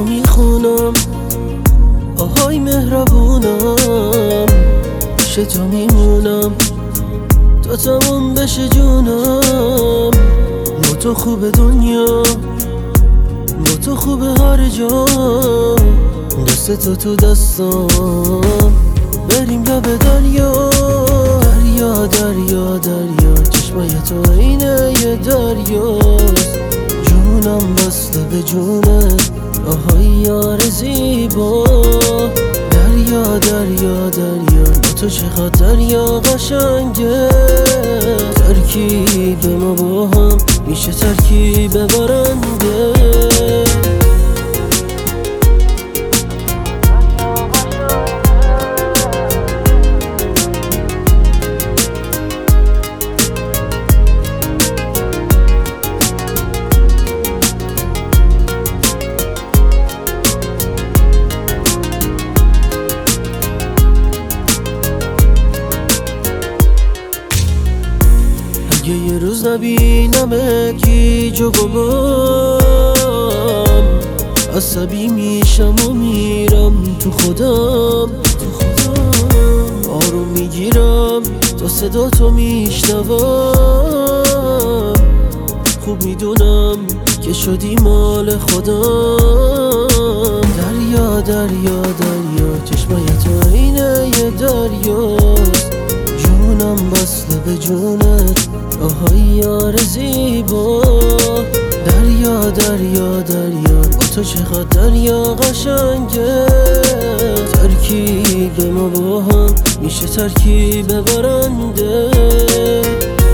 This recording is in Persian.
میخونم، آهای مهربونم، پیش تو میمونم تا تموم بشه جونم. با تو خوب دنیا، با تو خوب هر جا، دست تو دستم، بریم لب دریا. دریا دریا دریا، چشمای تو عینه یه دریاست، جونم بسته به جونت، آهای یار زیبا. دریا دریا دریا، با تو چقدر دریا قشنگه، ترکیب ما با هم میشه ترکیب برنده. اگه یه روز نبینمت گیج و گمم، عصبی میشم و میرم تو خودم. آروم میگیرم تا صدا تو میشنوم، خوب میدونم که شدی مال خودم. دریا دریا دریا، چشمای تو عینه یه دریاست، جونم بسته به جونت، آهای یار زیبا. دریا دریا دریا، با تو چقدر دریا قشنگه، ترکیب ما با هم میشه ترکیب برنده.